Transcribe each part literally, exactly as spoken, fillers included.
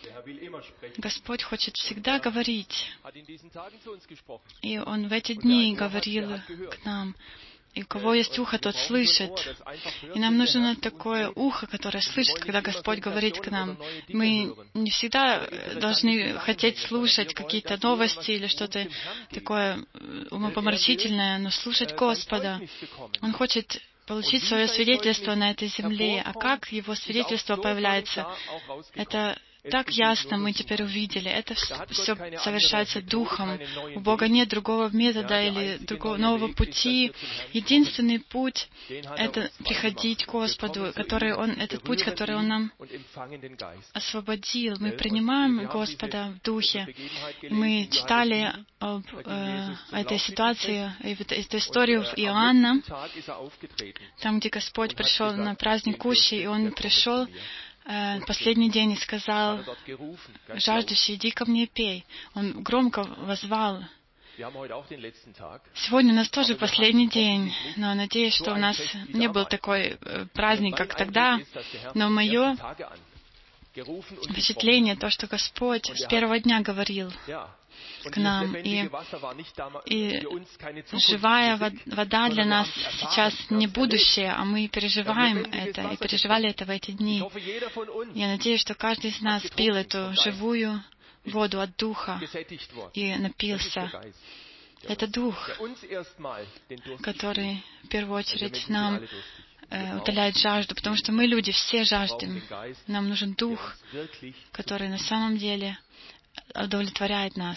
Господь хочет всегда говорить. И Он в эти дни говорил к нам. И у кого есть ухо, тот слышит. И нам нужно такое ухо, которое слышит, когда Господь говорит к нам. Мы не всегда должны хотеть слушать какие-то новости или что-то такое умопомрачительное, но слушать Господа. Он хочет получить свое свидетельство на этой земле. А как его свидетельство появляется? Это так ясно мы теперь увидели. Это все совершается Духом. У Бога нет другого метода или другого нового пути. Единственный путь — это приходить к Господу, который Он, этот путь, который Он нам освободил. Мы принимаем Господа в Духе. Мы читали об э, этой ситуации, эту историю в Иоанна, там, где Господь пришел на праздник Кущи, и Он пришел последний день и сказал: «Жаждущий, иди ко мне, пей». Он громко воззвал. Сегодня у нас тоже последний день, но надеюсь, что у нас не был такой праздник, как тогда. Но мое впечатление, то, что Господь с первого дня говорил к нам. И, и живая вода для нас сейчас не будущее, а мы переживаем это, и переживали это в эти дни. Я надеюсь, что каждый из нас пил эту живую воду от Духа и напился. Это Дух, который в первую очередь нам э, утоляет жажду, потому что мы, люди, все жаждем. Нам нужен Дух, который на самом деле удовлетворяет нас.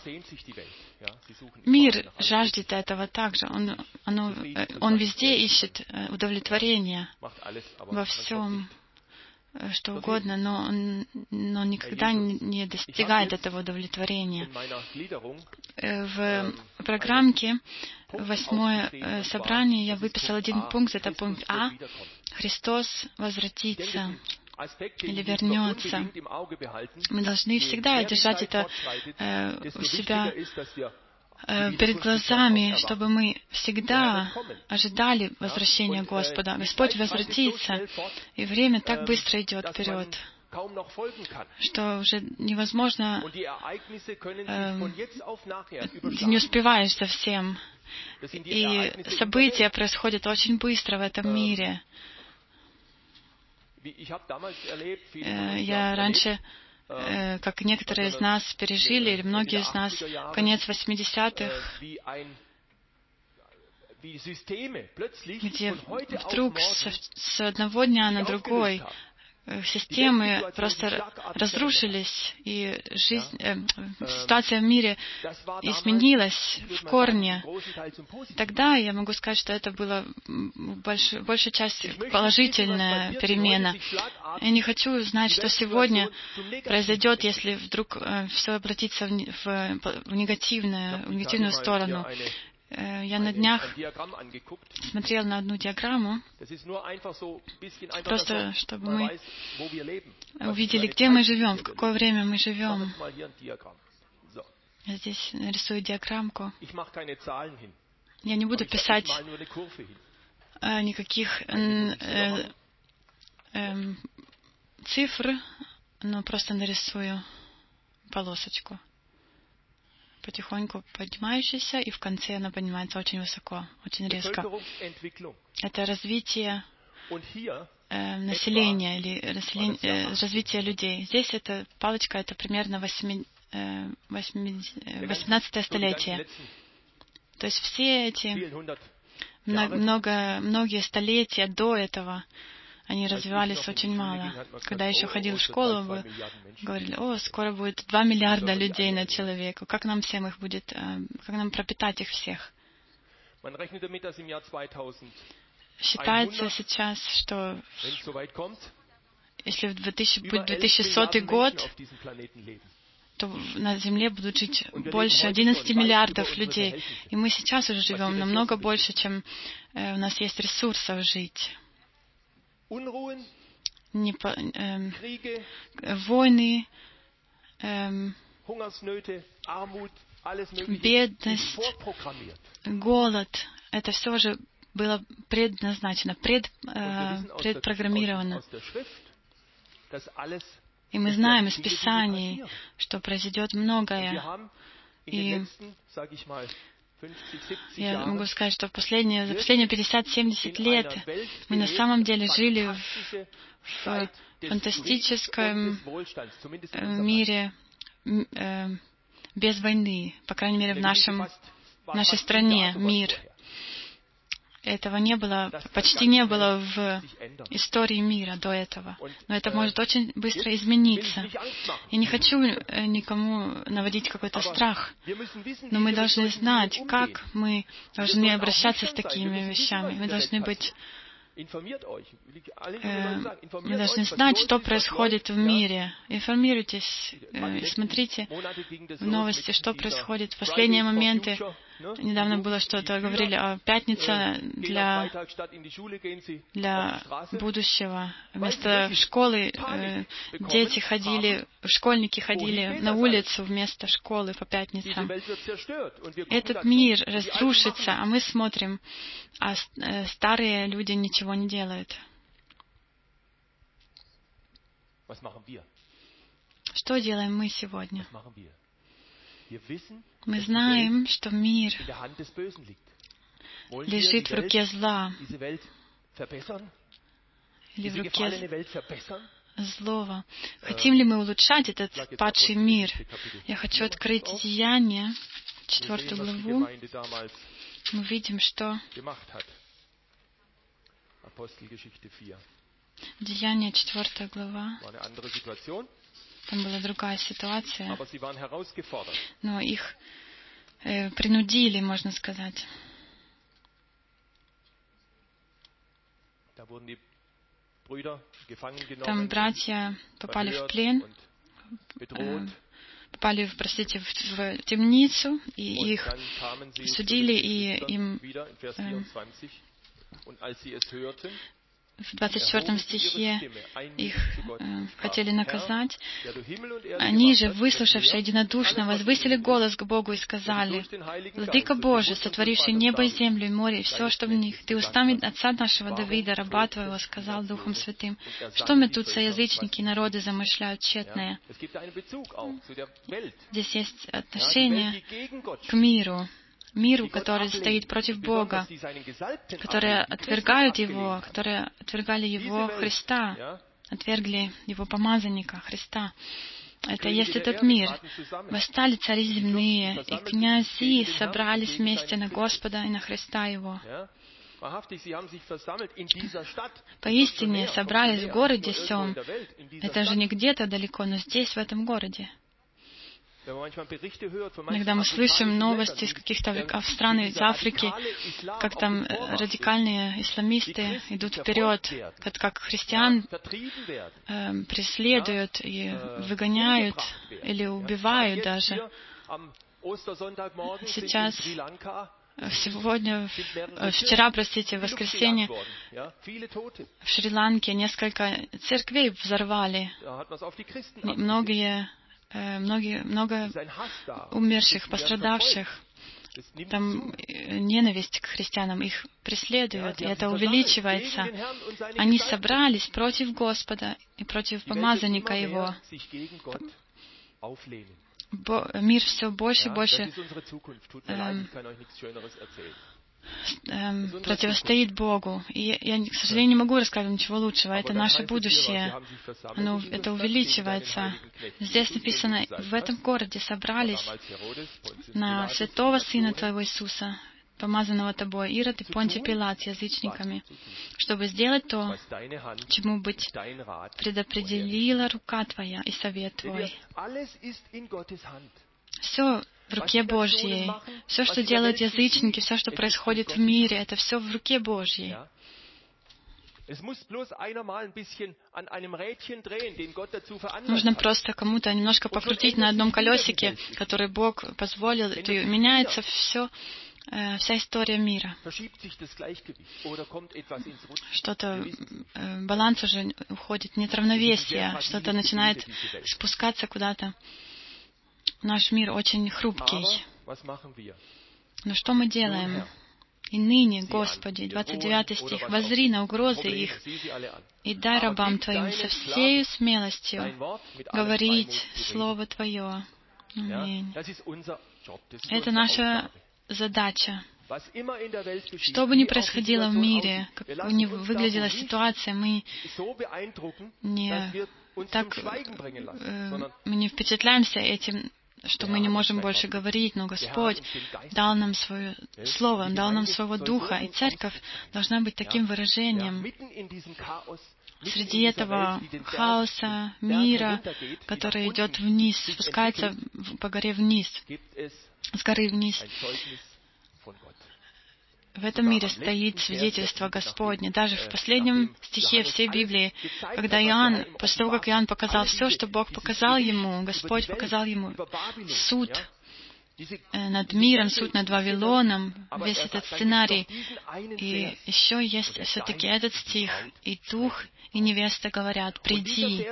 Мир жаждет этого также. Он, оно, он везде ищет удовлетворение во всем, что угодно, но он но никогда не достигает этого удовлетворения. В программке восьмое собрание я выписал один пункт, это пункт А. Христос возвратится или вернется. Мы должны всегда держать это э, у себя э, перед глазами, чтобы мы всегда ожидали возвращения Господа. Господь возвратится, и время так быстро идет вперед, что уже невозможно, э, ты не успеваешь совсем. И события происходят очень быстро в этом мире. Я раньше, как некоторые из нас пережили, или многие из нас, конец восьмидесятых, где вдруг с одного дня на другой системы просто разрушились, и жизнь, э, ситуация в мире изменилась в корне. Тогда я могу сказать, что это была больш, большая часть положительная перемена. Я не хочу знать, что сегодня произойдет, если вдруг э, все обратится в, в, в негативную, в негативную сторону. Я на днях смотрел на одну диаграмму, просто чтобы мы увидели, где мы живем, в какое время мы живем. Я здесь нарисую диаграммку. Я не буду писать никаких э, э, цифр, но просто нарисую полосочку, потихоньку поднимающаяся, и в конце она поднимается очень высоко, очень резко. Это развитие э, населения или население, э, развитие людей. Здесь эта палочка, это примерно восемнадцатое столетие. То есть все эти много, многие столетия до этого они развивались очень мало. Когда я еще ходил в школу, вы говорили: о, скоро будет два миллиарда людей на человека. Как нам всем их будет, как нам пропитать их всех? Считается сейчас, что если в двухтысячном будет две тысячи сотый год, то на Земле будут жить больше одиннадцати миллиардов людей. И мы сейчас уже живем намного больше, чем у нас есть ресурсов жить. Не по, эм, войны, эм, бедность, голод, это все же было предназначено, пред, э, предпрограммировано. И мы знаем из Писаний, что произойдет многое. И я могу сказать, что в последние, за последние пятьдесят-семьдесят лет мы на самом деле жили в, в фантастическом мире без войны, по крайней мере, в нашем, в нашей стране мир. Этого не было, почти не было в истории мира до этого. Но это может очень быстро измениться. Я не хочу никому наводить какой-то страх, но мы должны знать, как мы должны обращаться с такими вещами. Мы должны быть Вы должны знать, что происходит в мире. Информируйтесь, смотрите в новости, что происходит. В последние моменты, недавно было что-то, говорили о пятнице для, для будущего. Вместо школы дети ходили, школьники ходили на улицу вместо школы по пятницам. Этот мир разрушится, а мы смотрим, а старые люди ничего не делают. Что делаем мы сегодня? Мы знаем, что мир лежит в руке зла или в руке злого. Хотим ли мы улучшать этот падший мир? Я хочу открыть Деяния, четвертую главу. Мы видим, что Деяния, четвертая глава. Там была другая ситуация, но их э, принудили, можно сказать. Там братья попали в плен, э, попали, простите, в, в темницу, и их судили, и им э, в двадцать четвёртом стихе их э, хотели наказать. Они же, выслушавшие единодушно, возвысили голос к Богу и сказали: «Владыка Божий, сотворивший небо и землю, и море, и все, что в них, Ты устами отца нашего Давида, раба Твоего, сказал Духом Святым: что метутся язычники, народы замышляют тщетное». Здесь есть отношение к миру. Миру, который стоит против Бога, которые отвергают Его, которые отвергали Его Христа, отвергли Его помазанника Христа. Это есть этот мир. Восстали цари земные, и князи собрались вместе на Господа и на Христа Его. Поистине собрались в городе сем. Это же не где-то далеко, но здесь, в этом городе. Иногда мы слышим новости из каких-то стран из Африки, как там радикальные исламисты идут вперед, как, как христиан э, преследуют и выгоняют или убивают даже. Сейчас, сегодня, вчера, простите, в воскресенье в Шри-Ланке несколько церквей взорвали. Многие Многие, много умерших, пострадавших. Там ненависть к христианам, их преследуют, и это увеличивается. Они собрались против Господа и против помазанника Его. Бо, мир все больше и больше эм, эм, противостоит Богу. И я, к сожалению, не могу рассказать ничего лучшего. Это наше будущее. Оно, это увеличивается. Здесь написано: в этом городе собрались на святого Сына Твоего Иисуса, помазанного Тобой, Ирод и Понтий Пилат, с язычниками, чтобы сделать то, чему быть предопределила рука Твоя и совет Твой. Все в руке Божьей. Все, что делают язычники, все, что происходит в мире, это все в руке Божьей. Нужно просто кому-то немножко покрутить на одном колесике, который Бог позволил, и меняется все, э, вся история мира. Что-то, э, баланс уже уходит, нет равновесия, что-то начинает спускаться куда-то. Наш мир очень хрупкий. Но что мы делаем? И ныне, Господи, двадцать девятый стих, воззри на угрозы их, и дай рабам Твоим со всею смелостью говорить Слово Твое. Аминь. Это наша задача. Что бы ни происходило в мире, как бы ни выглядела ситуация, мы не так э, мы не впечатляемся этим, что мы не можем больше говорить, но Господь дал нам свое Слово, Он дал нам своего Духа, и Церковь должна быть таким выражением среди этого хаоса, мира, который идет вниз, спускается по горе вниз, с горы вниз. В этом мире стоит свидетельство Господне. Даже в последнем стихе всей Библии, когда Иоанн, после того, как Иоанн показал все, что Бог показал ему, Господь показал ему суд над миром, суд над Вавилоном, весь этот сценарий. И еще есть все-таки этот стих. И Дух, и невеста говорят, приди.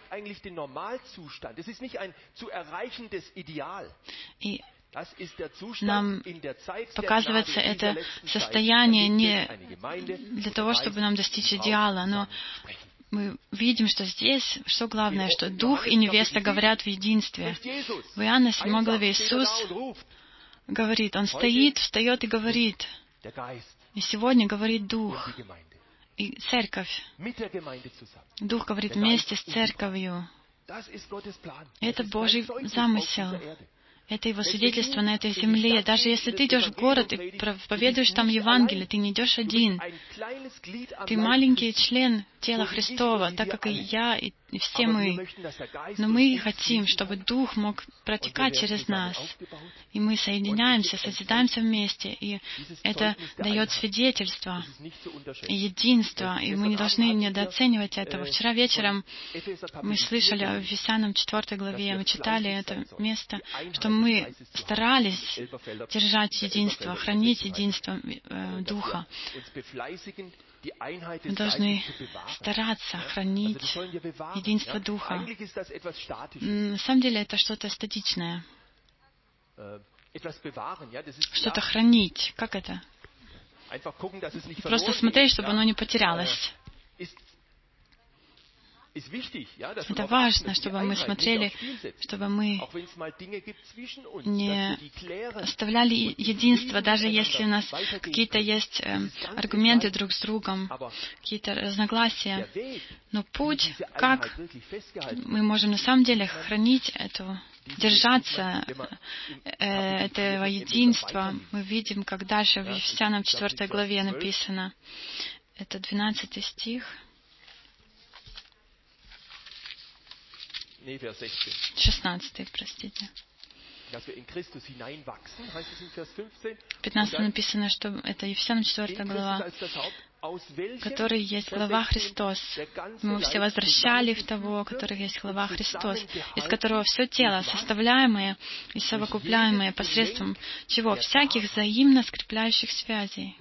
И нам показывается это состояние не для того, чтобы нам достичь идеала, но мы видим, что здесь, что главное, что Дух и невеста говорят в единстве. В Иоанна седьмой главе Иисус говорит, Он стоит, встает и говорит. И сегодня говорит Дух и Церковь. Дух говорит вместе с Церковью. Это Божий замысел. Это Его свидетельство на этой земле. Даже если ты идешь в город и проповедуешь там Евангелие, ты не идешь один. Ты маленький член тела Христова, так как и я, и все мы. Но мы хотим, чтобы Дух мог протекать через нас. И мы соединяемся, созидаемся вместе. И это дает свидетельство и единство. И мы не должны недооценивать этого. Вчера вечером мы слышали в Ефесянам четвёртой главе, мы читали это место, что мы старались держать единство, хранить единство э, Духа. Мы должны стараться хранить единство Духа. На самом деле это что-то статичное. Что-то хранить. Как это? Просто смотреть, чтобы оно не потерялось. Это важно, чтобы мы смотрели, чтобы мы не оставляли единство, даже если у нас какие-то есть э, аргументы друг с другом, какие-то разногласия. Но путь, как мы можем на самом деле хранить эту, держаться э, этого единства, мы видим, как дальше в Ефесянам четвёртой главе написано. Это двенадцатый стих. шестнадцатый, простите. В пятнадцатом написано, что это Ефесянам четвёртая глава, который есть глава Христос. Мы все возвращали в того, который есть глава Христос, из которого все тело, составляемое и совокупляемое посредством чего? Всяких взаимно скрепляющих связей.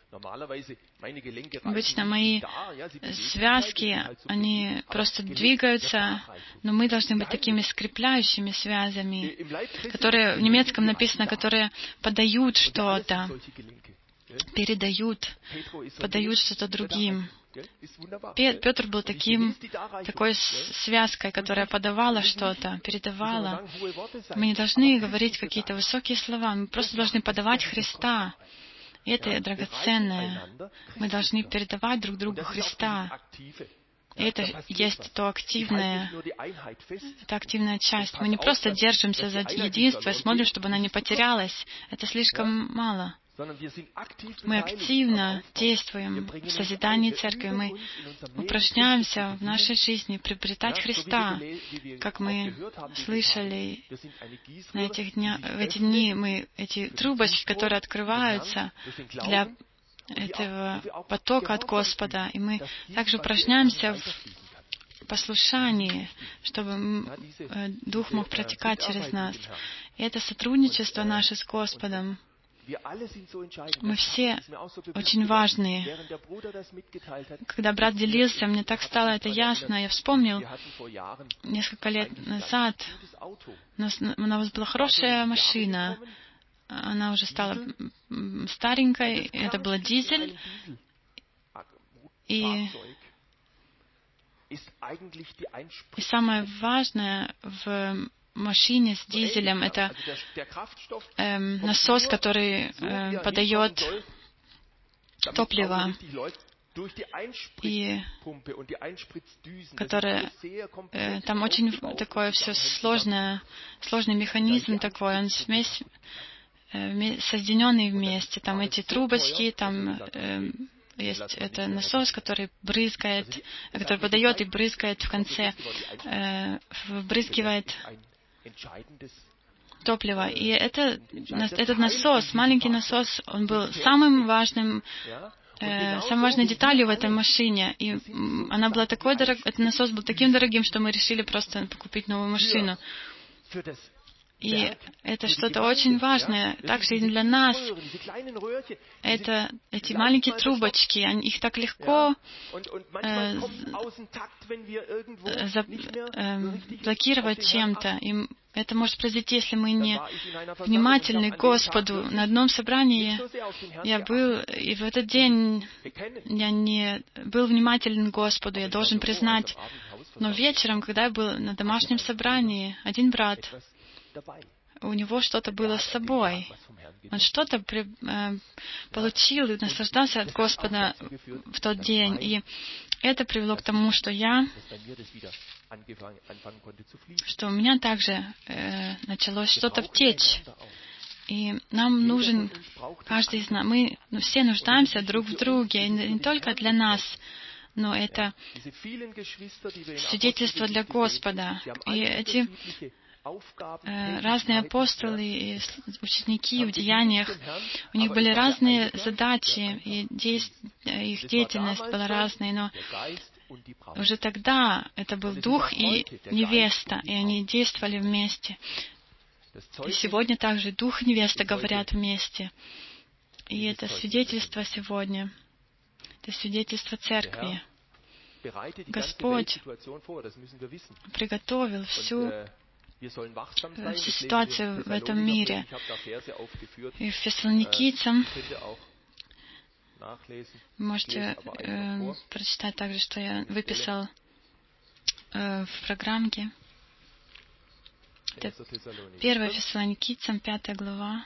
Обычно мои связки, они просто двигаются, но мы должны быть такими скрепляющими связями, которые в немецком написано, которые подают что-то, передают, подают что-то другим. Петр был таким, такой связкой, которая подавала что-то, передавала. Мы не должны говорить какие-то высокие слова, мы просто должны подавать Христа. И это драгоценное. Мы должны передавать друг другу Христа. И это есть то активное, это активная часть. Мы не просто держимся за единство и смотрим, чтобы она не потерялась. Это слишком мало. Мы активно действуем в созидании церкви. Мы упражняемся в нашей жизни приобретать Христа. Как мы слышали на этих днях, в эти дни, мы, эти трубочки, которые открываются для этого потока от Господа. И мы также упражняемся в послушании, чтобы Дух мог протекать через нас. И это сотрудничество наше с Господом. Мы все очень важные. Когда брат делился, мне так стало это ясно. Я вспомнил, несколько лет назад у нас, у нас была хорошая машина. она уже стала старенькой, это был дизель, и, и самое важное в машине с дизелем — это э, насос, который э, подает топливо, и которое, э, там очень такое все сложное, сложный механизм такой, он смесь, э, соединенный вместе, там эти трубочки, там э, есть это насос, который брызгает, который подает и брызгает в конце, э, вбрызгивает топливо. И это, этот насос, маленький насос, он был самым важным, э, самой важной деталью в этой машине. И она была такой дорог, этот насос был таким дорогим, что мы решили просто купить новую машину. И это что-то очень важное, также и для нас. Это эти маленькие трубочки, они, их так легко э, за, э, блокировать чем-то. И это может произойти, если мы не внимательны к Господу. На одном собрании я был, и в этот день я не был внимателен к Господу, я должен признать. Но вечером, когда я был на домашнем собрании, один брат, у него что-то было с собой. Он что-то при, э, получил и наслаждался от Господа в тот день. И это привело к тому, что я, что у меня также э, началось что-то течь. И нам нужен, каждый из нас, мы ну, все нуждаемся друг в друге, и не только для нас, но это свидетельство для Господа. И эти разные апостолы и ученики в деяниях, у них были разные задачи, и их деятельность была разной, но уже тогда это был дух и невеста, и они действовали вместе. И сегодня также дух и невеста говорят вместе. И это свидетельство сегодня, это свидетельство церкви. Господь приготовил всю всю ситуацию в этом мире. И в Фессалоникийцам можете э, прочитать также, что я выписал э, в программке. Это первое Фессалоникийцам, пятая глава.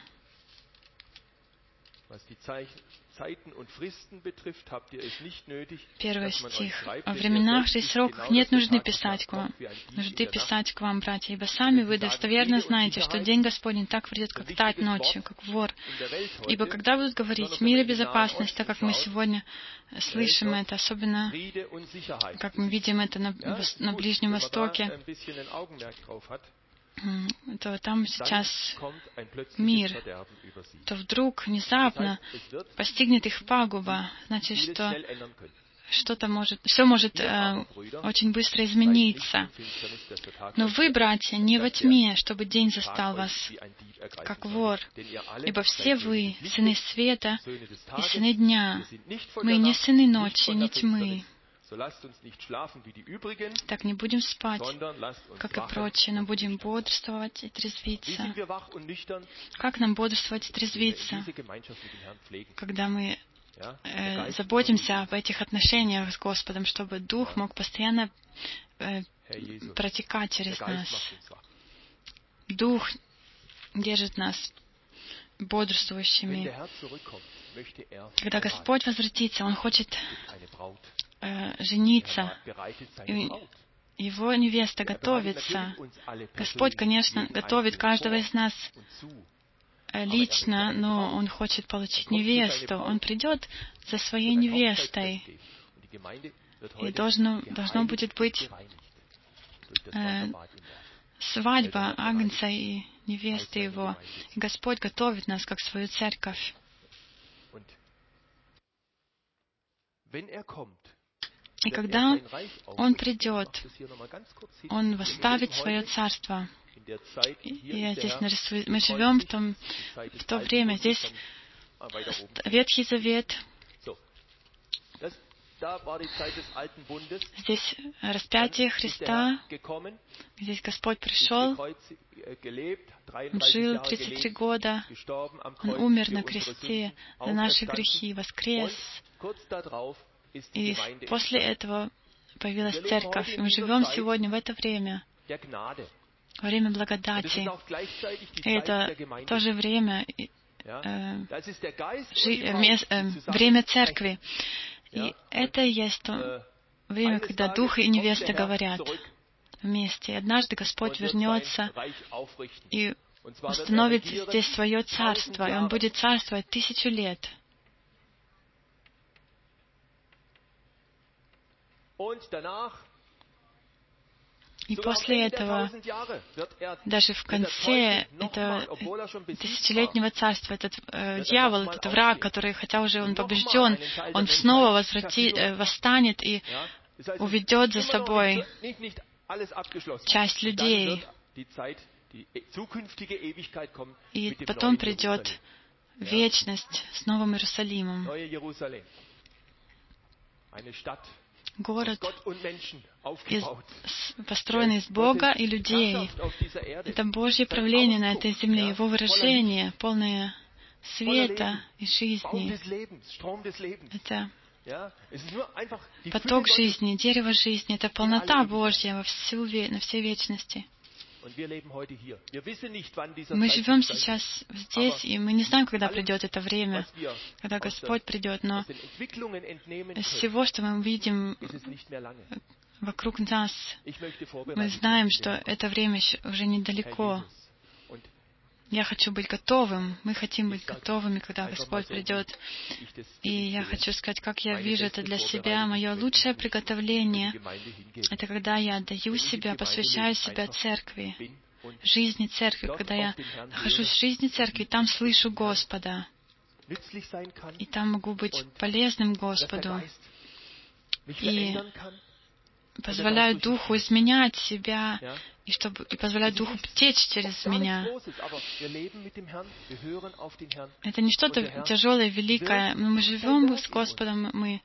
Первый стих. «О временах же и сроках нет нужды писать к вам, нужды писать к вам, братья, ибо сами вы достоверно знаете, что день Господень так придет, как тать ночью, как вор. Ибо когда будут говорить мир и безопасность, так как мы сегодня слышим это, особенно как мы видим это на, на Ближнем Востоке, то там сейчас мир, то вдруг внезапно постигнет их пагуба. Значит, что что-то может, все может э, очень быстро измениться. Но вы, братья, не во тьме, чтобы день застал вас, как вор. Ибо все вы, сыны света и сыны дня. Мы не сыны ночи, не тьмы. Так не будем спать, как и прочие, но будем бодрствовать и трезвиться. Как нам бодрствовать и трезвиться, когда мы э, заботимся об этих отношениях с Господом, чтобы Дух мог постоянно э, протекать через нас. Дух держит нас бодрствующими. Когда Господь возвратится, Он хочет жениться. И его невеста готовится. Господь, конечно, готовит каждого из нас лично, но Он хочет получить невесту. Он придет за своей невестой. И должно, должно будет быть э, свадьба Агнца и невесты Его. И Господь готовит нас, как свою церковь. И когда Он придет, Он восставит свое царство. И я здесь нарисую. Мы живем в, том, в то время. Здесь Ветхий Завет. Здесь распятие Христа, здесь Господь пришел, Он жил тридцать три года, Он умер на кресте за наши грехи, воскрес, и после этого появилась церковь, и мы живем сегодня в это время, время благодати, и это то же время, э, жи, э, мес, э, время церкви. И это и есть то время, когда Дух и невеста говорят вместе. И однажды Господь вернется и установит здесь свое царство, и Он будет царствовать тысячу лет. И после этого, даже в конце этого тысячелетнего царства, этот э, дьявол, этот враг, который, хотя уже он побежден, он снова возврати, э, восстанет и уведет за собой часть людей. И потом придет вечность с Новым Иерусалимом. Город, из, построенный из Бога и людей. Это Божье правление на этой земле, Его выражение, полное света и жизни. Это поток жизни, дерево жизни. Это полнота Божья во всю, на всей вечности. Мы живем сейчас здесь, и мы не знаем, когда придет это время, когда Господь придет, но из всего, что мы видим вокруг нас, мы знаем, что это время уже недалеко. Я хочу быть готовым, мы хотим быть готовыми, когда Господь придет. И я хочу сказать, как я вижу это для себя. Мое лучшее приготовление — это когда я отдаю себя, посвящаю себя церкви, жизни церкви, когда я нахожусь в жизни церкви, и там слышу Господа, и там могу быть полезным Господу, и позволяю Духу изменять себя, и, чтобы, и позволяю Духу течь через меня. Это не что-то тяжелое, великое. Мы живем с Господом, мы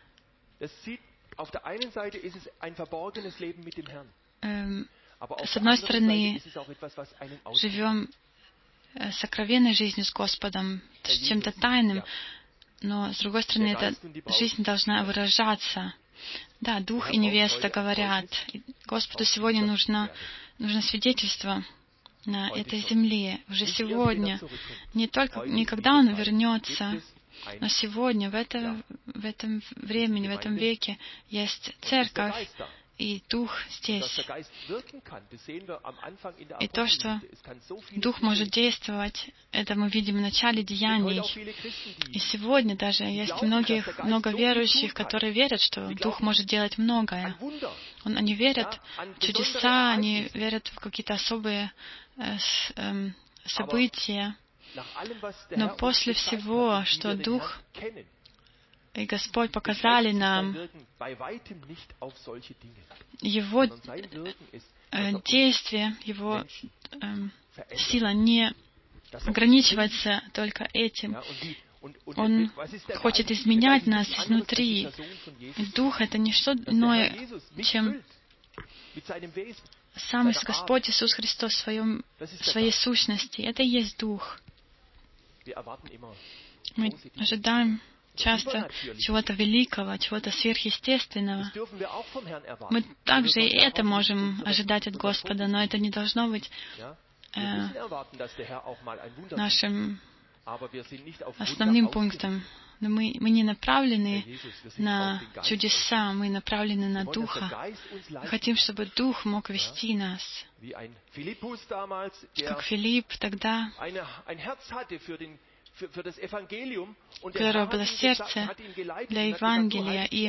эм, с одной стороны живем сокровенной жизнью с Господом, чем-то тайным, но с другой стороны эта жизнь должна выражаться. Да, Дух и невеста говорят. И Господу сегодня нужно, нужно свидетельство на этой земле. Уже сегодня. Не только, не когда Он вернется, но сегодня, в, это, в этом времени, в этом веке есть церковь и Дух здесь. И то, что Дух может действовать, это мы видим в начале деяний. И сегодня даже есть многих, много верующих, которые верят, что Дух может делать многое. Он, они верят в чудеса, они верят в какие-то особые э, с, э, события. Но после всего, что Дух и Господь показали нам, Его э, действие, Его э, сила не ограничивается только этим. Он хочет изменять нас изнутри. И Дух — это не что иное, чем сам Господь Иисус Христос в, своем, в своей сущности. Это и есть Дух. Мы ожидаем часто чего-то великого, чего-то сверхъестественного. Мы также и это можем ожидать от Господа, но это не должно быть э, нашим основным пунктом. Но мы, мы не направлены на чудеса, мы направлены на Духа. Мы хотим, чтобы Дух мог вести нас. Как Филипп тогда, у которого было сердце для Евангелия, и,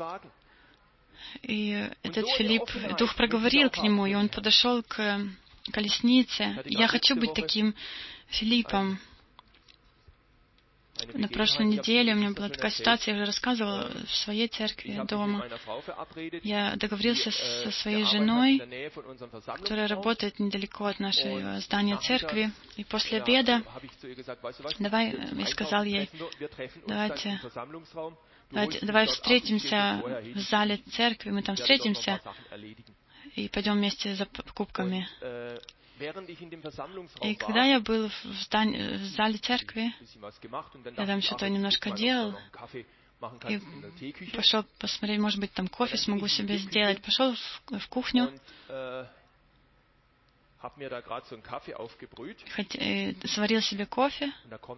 и этот Филипп, Дух проговорил к нему, и он подошел к колеснице. Я хочу быть таким Филиппом. На прошлой неделе у меня была такая ситуация, я уже рассказывала в своей церкви дома. Я договорился со своей женой, которая работает недалеко от нашего здания церкви. И после обеда давай, я сказал ей, давайте, давайте, давай встретимся в зале церкви, мы там встретимся и пойдем вместе за покупками. И когда я был в, здании, в зале церкви, я там что-то немножко делал, и пошел посмотреть, может быть, там кофе смогу себе сделать. Пошел в, в кухню, хоть, э, сварил себе кофе.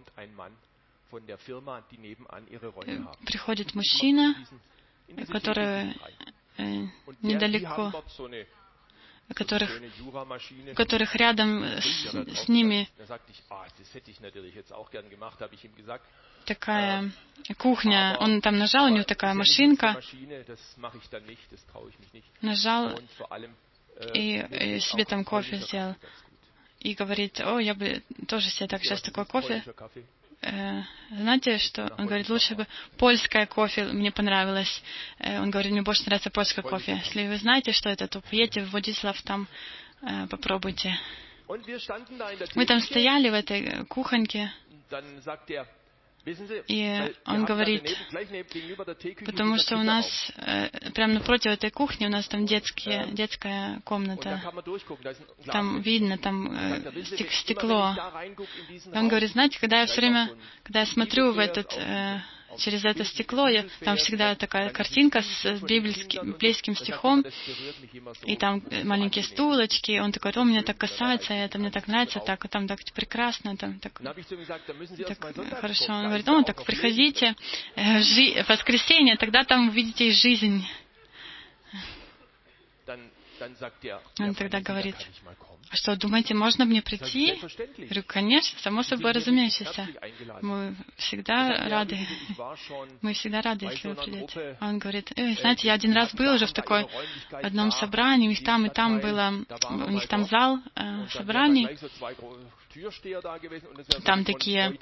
Приходит мужчина, который э, недалеко, которых, которых рядом с, с ними такая кухня. Он там нажал, у него такая машинка. Нажал и, и себе там кофе сделал. И говорит, о, я бы тоже себе так сейчас такой кофе. Э, знаете, что? Он говорит, лучше бы польское кофе мне понравилось. Э, он говорит, мне больше нравится польское кофе. Если вы знаете, что это, то поедете в Владислав, там э, попробуйте. Мы там стояли в этой кухоньке. И он говорит, потому что у нас э, прямо напротив этой кухни у нас там детские, детская комната. Там видно, там э, стек, стекло. И он говорит, знаете, когда я все время, когда я смотрю в этот, э, через это стекло, я, там всегда такая картинка с, с библейским, библейским стихом, и там маленькие стулочки. Он такой, о, меня так касается, это мне так нравится, так, там так прекрасно, там так, так хорошо. Он говорит, о, так приходите э, в, жи- в воскресенье, тогда там увидите и жизнь. Он тогда говорит, а что, думаете, можно мне прийти? Я говорю, конечно, само собой разумеющееся. Мы всегда рады. Мы всегда рады, если вы придете. Он говорит, э, знаете, я один раз был уже в такой в одном собрании, у них там и там было, у них там зал э, собраний. Там такие,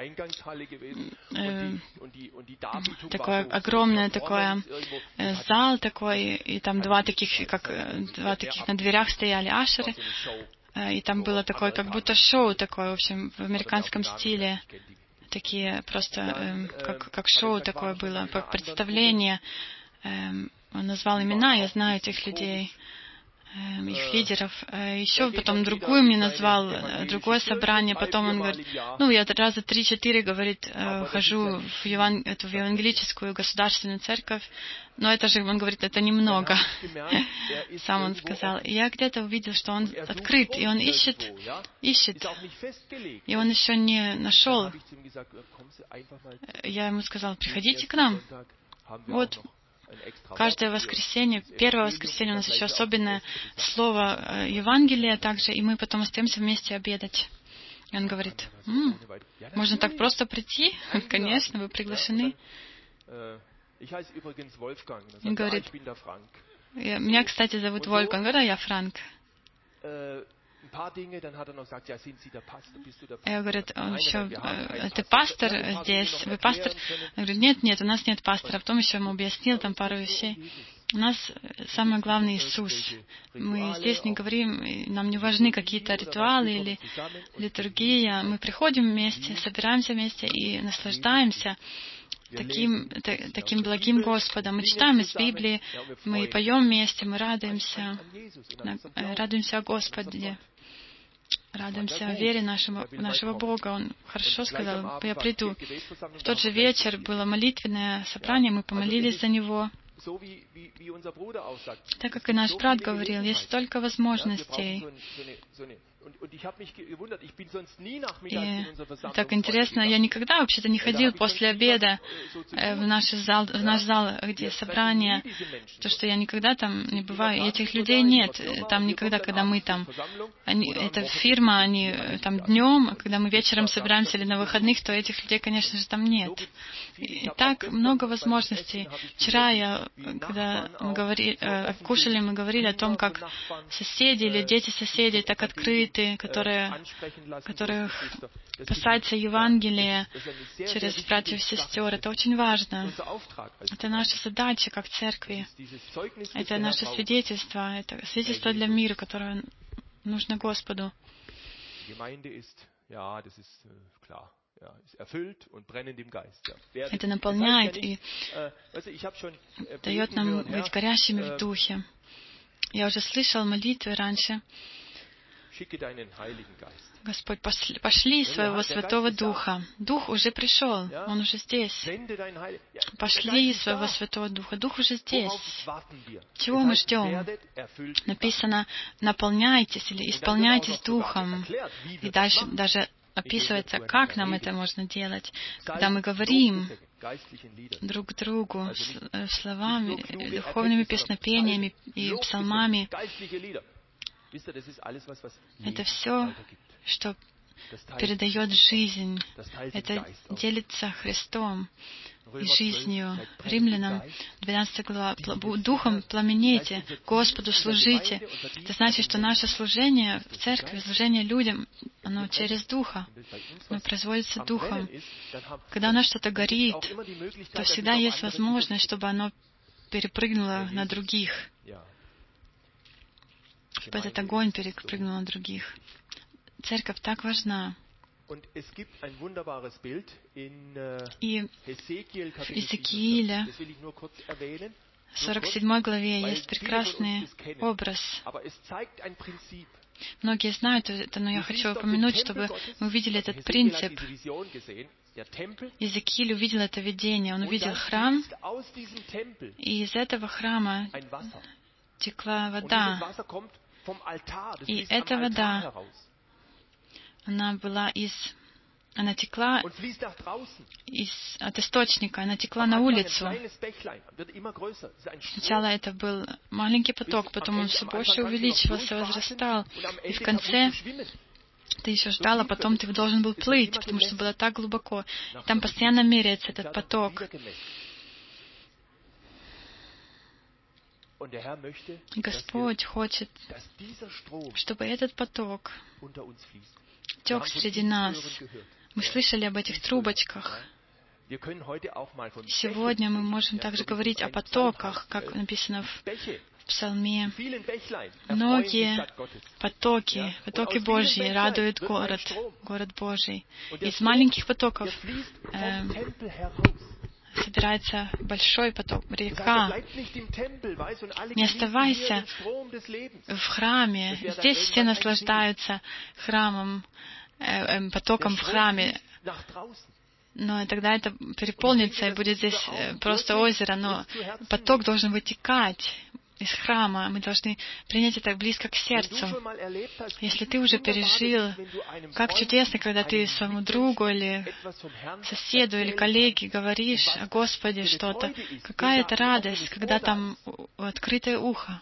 э, такое огромное такое э, зал такой, и там два таких, как два таких на дверях стояли ашеры, э, и там было такое, как будто шоу такое, в общем, в американском стиле, такие просто, э, как, как шоу такое было, как представление. Э, он назвал имена, я знаю этих людей, их лидеров. Еще потом другую мне назвал, другое собрание. Потом он говорит, ну, я раза три-четыре, говорит, хожу в, еван... эту, в евангелическую государственную церковь, но это же, он говорит, это немного. Сам он сказал. И я где-то увидел, что он открыт, и он ищет, ищет. И он еще не нашел. Я ему сказал, приходите к нам. Вот. Каждое воскресенье, первое воскресенье у нас еще особенное слово Евангелия также, и мы потом остаемся вместе обедать. И он говорит, м-м, можно так просто прийти? Конечно, вы приглашены. Он говорит, меня, кстати, зовут Вольфганг, говорю, я Франк. Я говорю, он еще, ты пастор здесь, вы пастор? Я говорю, нет, нет, у нас нет пастора. Потом еще ему объяснил там пару вещей. У нас самое главное Иисус. Мы здесь не говорим, нам не важны какие-то ритуалы или литургия. Мы приходим вместе, собираемся вместе и наслаждаемся таким, та, таким благим Господом. Мы читаем из Библии, мы поем вместе, мы радуемся, радуемся о Господе. Радуемся о вере нашего, нашего Бога. Он хорошо сказал, я приду. В тот же вечер было молитвенное собрание, мы помолились за него. Так как и наш брат говорил, есть столько возможностей. И так интересно, я никогда вообще-то не ходил после обеда в наш зал, в наш зал, где собрание, то, что я никогда там не бываю, и этих людей нет там никогда, когда мы там. Они, это фирма, они там днем, а когда мы вечером собираемся или на выходных, то этих людей, конечно же, там нет. И так много возможностей. Вчера я когда мы говорили, кушали, мы говорили о том, как соседи или дети соседей так открыты, которые, которых касается Евангелия через братьев и сестер. Это очень важно. Это наша задача как церкви. Это наше свидетельство. Это свидетельство для мира, которое нужно Господу. Это наполняет и дает нам быть горящими в духе. Я уже слышал молитвы раньше. Господь, пошли своего Святого Духа. Дух уже пришел, Он уже здесь. Пошли своего Святого Духа. Дух уже здесь. Чего мы ждем? Написано, наполняйтесь или исполняйтесь Духом. И дальше даже описывается, как нам это можно делать, когда мы говорим друг другу словами, духовными песнопениями и псалмами. Это все, что передает жизнь. Это делится Христом и жизнью. Римлянам двенадцатая глава. Духом пламенейте, Господу служите. Это значит, что наше служение в церкви, служение людям, оно через Духа. Оно производится Духом. Когда у нас что-то горит, то всегда есть возможность, чтобы оно перепрыгнуло на других. Чтобы этот огонь перепрыгнул на других. Церковь так важна. И в Иезекииле, в сорок седьмой главе, есть прекрасный образ. Многие знают это, но я хочу упомянуть, чтобы мы увидели этот принцип. Иезекииль увидел это видение. Он увидел храм, и из этого храма текла вода. И эта вода, она была из... Она текла из, от источника, она текла на улицу. Сначала это был маленький поток, потом он все больше увеличивался, возрастал. И в конце ты еще ждал, а потом ты должен был плыть, потому что было так глубоко. И там постоянно меряется этот поток. Господь хочет, чтобы этот поток тек среди нас. Мы слышали об этих трубочках. Сегодня мы можем также говорить о потоках, как написано в Псалме. Многие потоки, потоки Божьи радуют город, город Божий. Из маленьких потоков э, собирается большой поток, река. Не оставайся в храме. Здесь все наслаждаются храмом, э, э, потоком в храме. Но тогда это переполнится, и будет здесь просто озеро. Но поток должен вытекать из храма. Мы должны принять это близко к сердцу. Если ты уже пережил, как чудесно, когда ты своему другу или соседу или коллеге говоришь о Господе что-то. Какая это радость, когда там открытое ухо.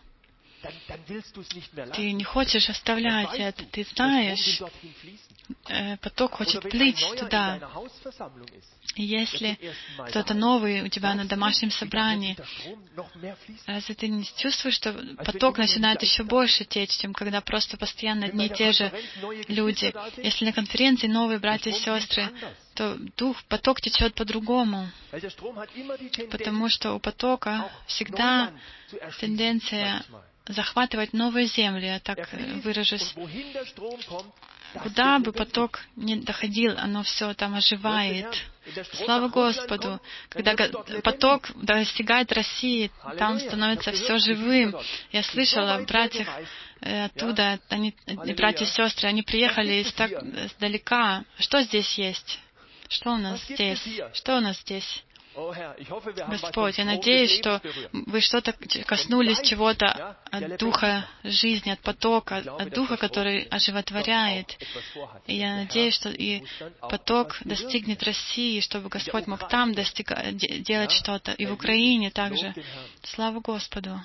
Ты не хочешь оставлять это. Ты знаешь, поток хочет плыть туда. И если кто-то новый у тебя на домашнем собрании, разве ты не чувствуешь, что поток начинает еще больше течь, чем когда просто постоянно одни и те же люди? Если на конференции новые братья и сестры, то дух, поток течет по-другому. Потому что у потока всегда тенденция захватывать новые земли, я так выражусь. Куда бы поток ни доходил, оно все там оживает. Слава Господу! Когда поток достигает России, там становится все живым. Я слышала о братьях оттуда, они, братья и сестры, они приехали из так далека. Что здесь есть? Что у нас здесь? Что у нас здесь? Господь, я надеюсь, что вы что-то коснулись чего-то от Духа жизни, от потока, от Духа, который оживотворяет. И я надеюсь, что и поток достигнет России, чтобы Господь мог там достигать, делать что-то, и в Украине также. Слава Господу!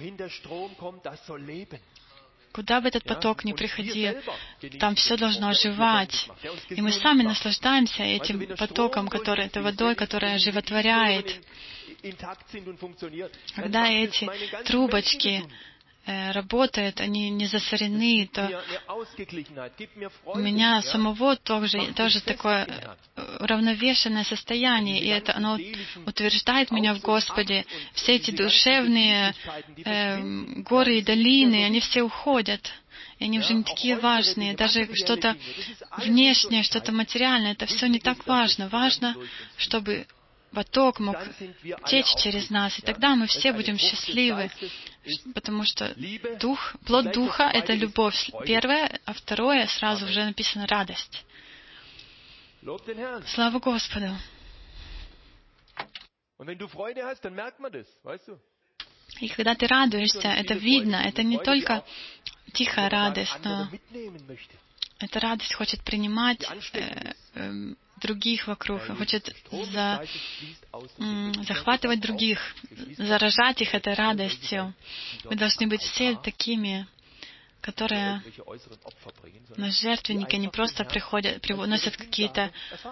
Куда бы этот поток ни приходил, там все должно оживать. И мы сами наслаждаемся этим потоком, который, этой водой, которая оживотворяет. Когда эти трубочки работают, они не засорены, то у меня самого тоже, тоже такое уравновешенное состояние, и это оно утверждает меня в Господе. Все эти душевные э, горы и долины, они все уходят. И они уже не такие важные. Даже что-то внешнее, что-то материальное, это все не так важно. Важно, чтобы поток мог течь через нас, и тогда мы все будем счастливы, потому что дух, плод Духа — это любовь, первое, а второе, сразу уже написано, радость. Слава Господу! И когда ты радуешься, это видно, это не только тихая радость, но эта радость хочет принимать э, э, других вокруг, хочет за, м, захватывать других, заражать их этой радостью. Мы должны быть все такими, которые на жертвенники не просто приходят, приносят какие-то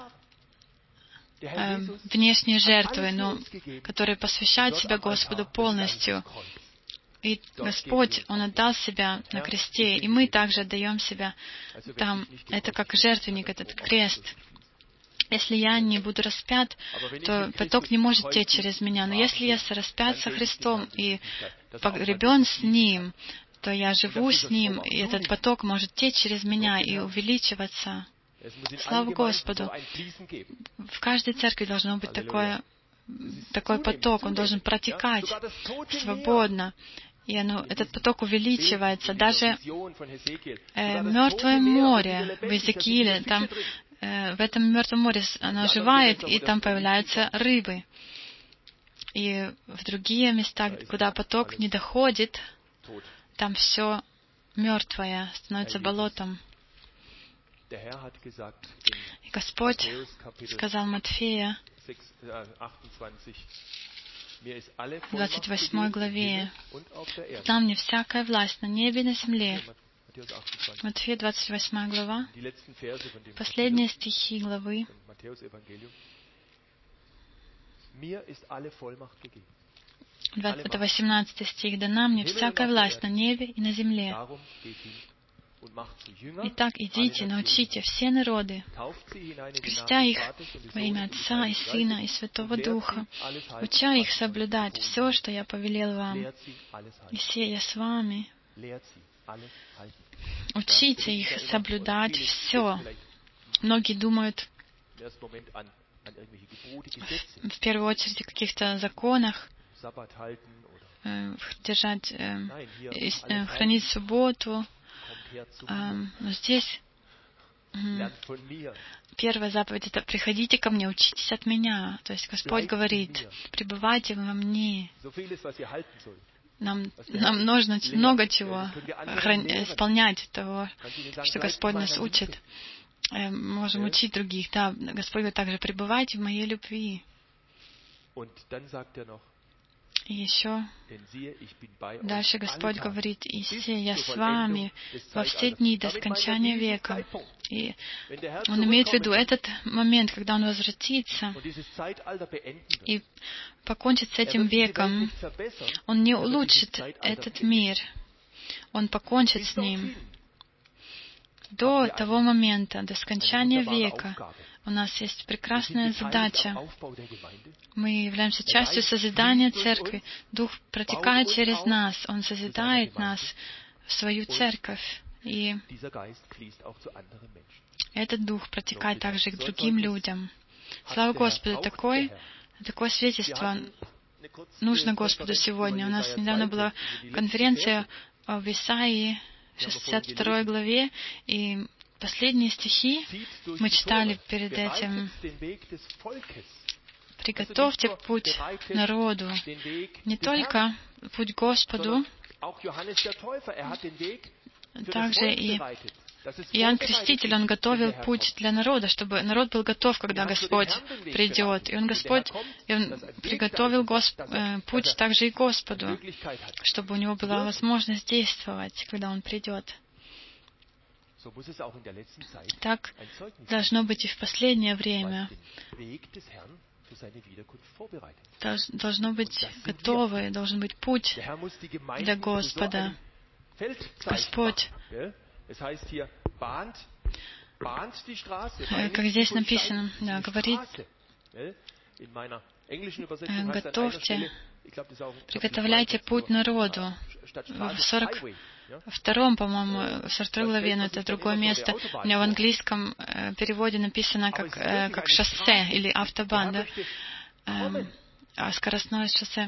э, внешние жертвы, но которые посвящают себя Господу полностью. И Господь, Он отдал Себя на кресте, и мы также отдаем Себя там. Это как жертвенник, этот крест. Если я не буду распят, то поток не может течь через меня. Но если я распят со Христом и погребен с Ним, то я живу с Ним, и этот поток может течь через меня и увеличиваться. Слава Господу! В каждой церкви должно быть такое, такой поток, он должен протекать свободно. И оно, этот поток увеличивается. Даже э, Мертвое море в Иезекииле, там, э, в этом Мертвом море оно оживает, и там появляются рыбы. И в другие места, куда поток не доходит, там все мертвое, становится болотом. И Господь сказал Матфея, в двадцать восьмой главе, «Дам мне всякая власть на небе и на земле». Матфея, двадцать восьмая глава, последние стихи главы. Это восемнадцатый стих. «Дана мне всякая власть на небе и на земле. Итак, идите, научите все народы, крестя их во имя Отца и Сына и Святого Духа, уча их соблюдать все, что я повелел вам. И се я с вами». Учите их соблюдать все. Многие думают в первую очередь о каких-то законах, держать, хранить субботу. Но здесь первая заповедь — это «приходите ко мне, учитесь от меня». То есть Господь говорит, пребывайте во мне. Нам, нам нужно много чего исполнять того, что Господь нас учит. Мы можем учить других. Да, Господь говорит также, пребывайте в моей любви. И еще дальше Господь говорит, «И се я с вами во все дни до скончания века». И Он имеет в виду этот момент, когда Он возвратится и покончит с этим веком. Он не улучшит этот мир. Он покончит с ним. До того момента, до скончания века, у нас есть прекрасная задача. Мы являемся частью созидания Церкви. Дух протекает через нас. Он созидает нас в свою Церковь. И этот Дух протекает также к другим людям. Слава Господу! Такое, такое свидетельство нужно Господу сегодня. У нас недавно была конференция в Исаии, шестьдесят второй главе, и последние стихи мы читали перед этим. «Приготовьте путь народу». Не только путь Господу, также и Иоанн Креститель, он готовил путь для народа, чтобы народ был готов, когда Господь придет. И он, Господь, и он приготовил Госп... путь также и Господу, чтобы у него была возможность действовать, когда он придет. Так должно быть и в последнее время. должно быть готовы, должен быть путь для Господа. Господь, как здесь написано, да, говорит, готовьте, приготовляйте путь народу. В сорок втором, по-моему, в сорок второй главе, но это другое место, у меня в английском переводе написано как, как шоссе или автобан, да? А скоростное шоссе.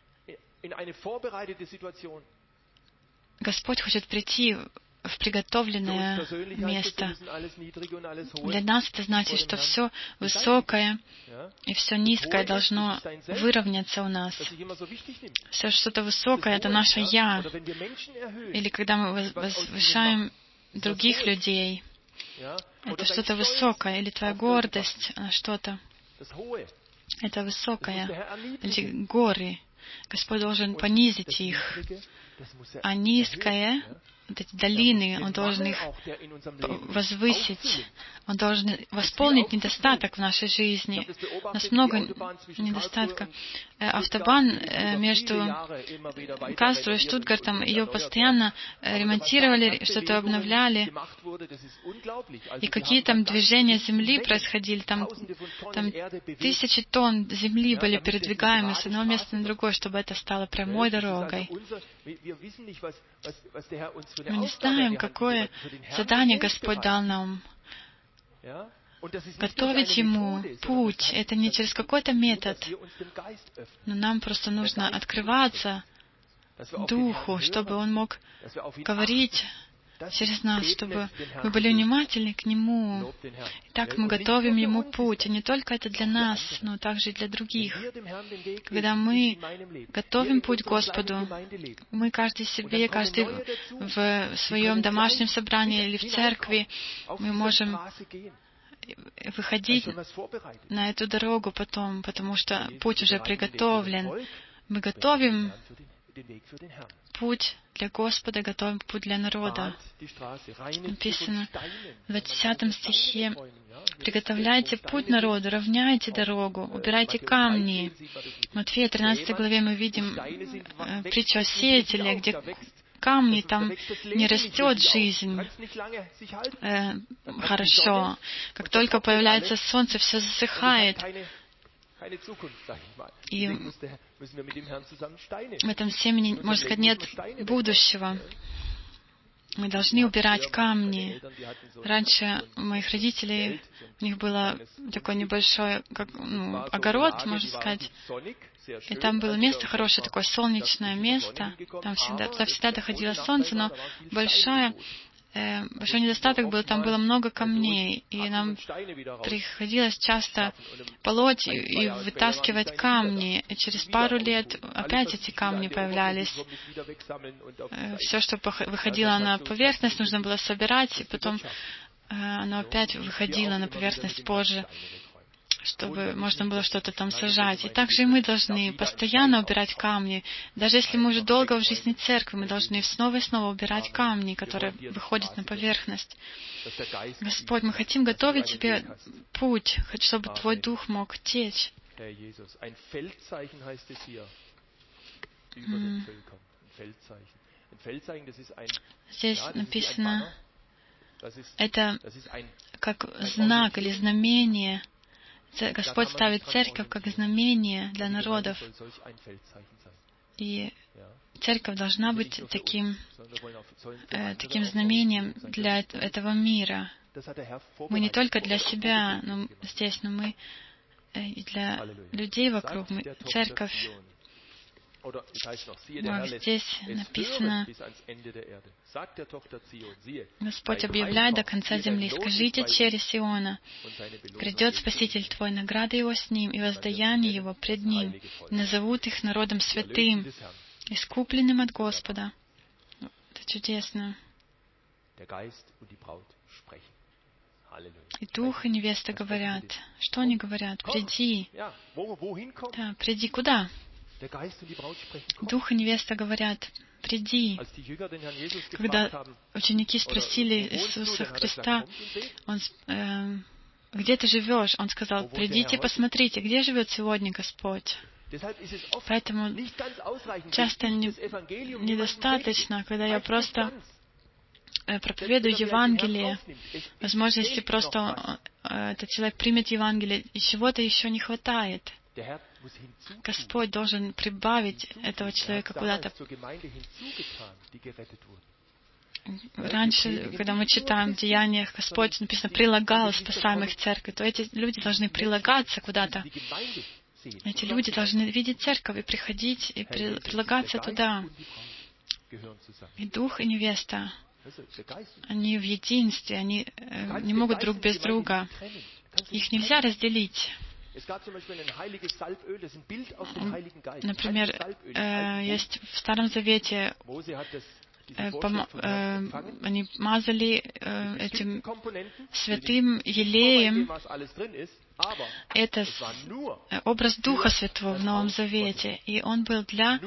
Господь хочет прийти в приготовленное место. Для нас это значит, что все высокое и все низкое должно выровняться у нас. Все что-то высокое — это наше «я». Или когда мы возвышаем других людей, это что-то высокое. Или твоя гордость, что-то. Это высокое. Или горы. Господь должен понизить их. А низкое, вот эти долины, Он должен их возвысить. Он должен восполнить недостаток в нашей жизни. У нас много недостатков. Автобан между Карлсруhe и Штутгартом, ее постоянно ремонтировали, что-то обновляли. И какие там движения земли происходили. Там, там тысячи тонн земли были передвигаемы с одного места на другое, чтобы это стало прямой дорогой. Мы не знаем, какое задание Господь дал нам. Готовить Ему путь. Это не через какой-то метод. Но нам просто нужно открываться Духу, чтобы Он мог говорить через нас, чтобы мы были внимательны к Нему. И так мы готовим Ему путь. И не только это для нас, но также и для других. Когда мы готовим путь Господу, мы каждый себе, каждый в своем домашнем собрании или в церкви, мы можем выходить на эту дорогу потом, потому что путь уже приготовлен. Мы готовим путь для Господа, готовим путь для народа. Написано в двадцатом стихе: «Приготовляйте путь народу, равняйте дорогу, убирайте камни». В Матфея тринадцатой главе мы видим э, притчу о сеятеле, где камни, там не растет жизнь э, хорошо. Как только появляется солнце, все засыхает. И в этом семени, можно сказать, нет будущего. Мы должны убирать камни. Раньше у моих родителей, у них было такой небольшой, как, ну, огород, можно сказать. И там было место хорошее, такое солнечное место. Там всегда, туда всегда доходило солнце, но большая, э, большой недостаток был, там было много камней. И нам приходилось часто полоть и, и вытаскивать камни. И через пару лет опять эти камни появлялись. Э, все, что выходило на поверхность, нужно было собирать, и потом э, оно опять выходило на поверхность позже, чтобы можно было что-то там сажать. И также и мы должны постоянно убирать камни. Даже если мы уже долго в жизни церкви, мы должны снова и снова убирать камни, которые выходят на поверхность. Господь, мы хотим готовить Тебе путь, хоть чтобы Твой Дух мог течь. М. Здесь написано, это как знак или знамение. Господь ставит церковь как знамение для народов. И церковь должна быть таким, э, таким знамением для этого мира. Мы не только для себя но здесь, но мы э, и для людей вокруг. Мы, церковь. Вот здесь написано: Господь объявляет до конца земли: «Скажите чере Сиона, грядет Спаситель твой, награда его с ним, и воздаяние его пред ним, и назовут их народом святым, искупленным от Господа». Это чудесно. И Дух и невеста говорят. Что они говорят? Приди. Да, приди куда? Дух и невеста говорят: приди. Когда ученики спросили Иисуса Христа, Он, э, где ты живешь? Он сказал, придите, посмотрите, где живет сегодня Господь. Поэтому часто не, недостаточно, когда я просто проповедую Евангелие. Возможно, если просто этот человек примет Евангелие, и чего-то еще не хватает. Господь должен прибавить этого человека куда-то. Раньше, когда мы читаем в Деяниях, Господь, написано, прилагал спасаемых церкви, то эти люди должны прилагаться куда-то. Эти люди должны видеть церковь и приходить, и прилагаться туда. И дух, и невеста, они в единстве, они э, не могут друг без друга. Их нельзя разделить. Например, э, есть в Старом Завете, э, пома- э, они мазали э, этим святым елеем. Это образ Духа Святого в Новом Завете. И он был для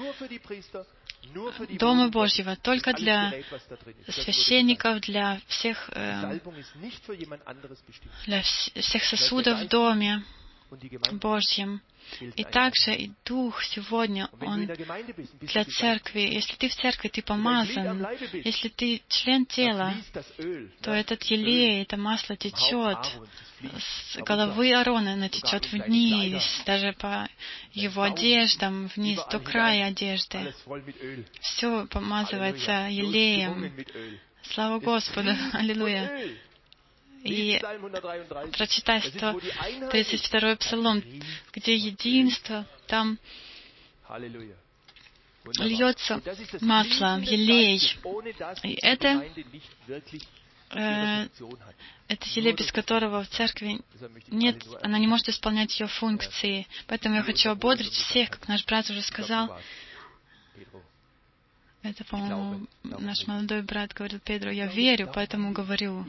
Дома Божьего, только для священников, для всех, э, для всех сосудов в Доме Божьем. И также и Дух сегодня, Он для церкви. Если ты в церкви, ты помазан. Если ты член тела, то этот елей, это масло течет. С головы Аарона оно течет вниз, даже по его одеждам, вниз до края одежды. Все помазывается елеем. Слава Господу! Аллилуйя! И прочитай сто тридцать второй Псалом, где единство, там льется масло, елей. И это, э, это елей, без которого в церкви нет, она не может исполнять ее функции. Поэтому я хочу ободрить всех, как наш брат уже сказал. Это, по-моему, наш молодой брат говорил Педро, я верю, поэтому говорю.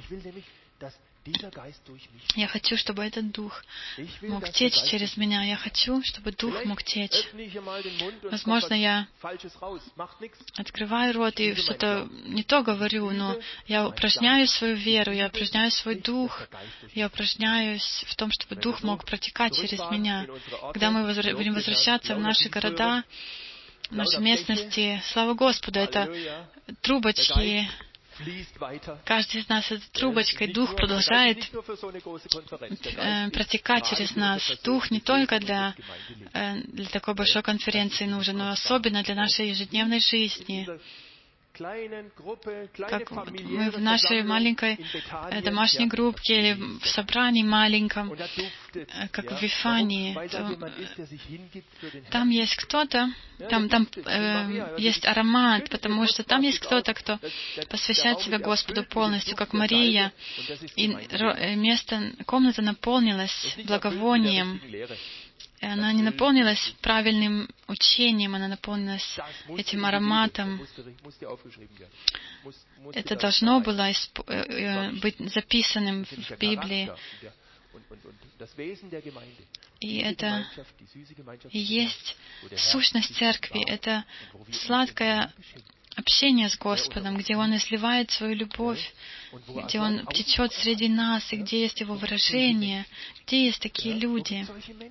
Я хочу, чтобы этот Дух мог течь через меня. Я хочу, чтобы Дух мог течь. Возможно, я открываю рот и что-то не то говорю, но я упражняю свою веру, я упражняю свой Дух, я упражняюсь в том, чтобы Дух мог протекать через меня. Когда мы возвра- будем возвращаться в наши города, в наши местности, слава Господу, это трубочки. Каждый из нас этой трубочкой, Дух продолжает э, протекать через нас. Дух не только для, э, для такой большой конференции нужен, но особенно для нашей ежедневной жизни. Как мы в нашей маленькой э, домашней группке или в собрании маленьком, э, как в Вифании, то, э, там есть кто-то, там, там э, есть аромат, потому что там есть кто-то, кто посвящает себя Господу полностью, как Мария, и место, комната наполнилась благовонием. И она не наполнилась правильным учением, она наполнилась этим ароматом. Это должно было быть записанным в Библии. И это и есть сущность церкви. Это сладкое общение с Господом, где Он изливает свою любовь, где Он течет среди нас, и где есть Его выражение, где есть такие люди.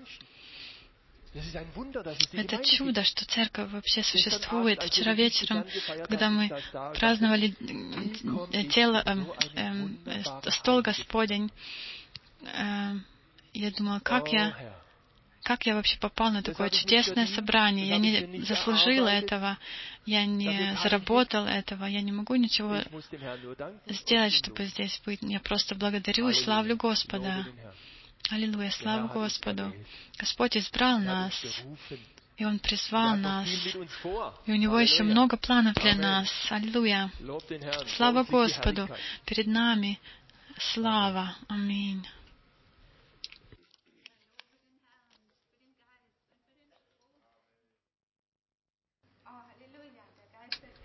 Это чудо, что церковь вообще существует. Вчера вечером, когда мы праздновали тело, э, э, стол Господень, э, я думала, как я, как я вообще попал на такое чудесное собрание. Я не заслужила этого, я не заработал этого, я не могу ничего сделать, чтобы здесь быть. Я просто благодарю и славлю Господа. Аллилуйя, слава Господу. Господь избрал нас, и Он призвал нас, и у Него еще много планов для нас. Аллилуйя. Слава Господу. Перед нами слава. Аминь.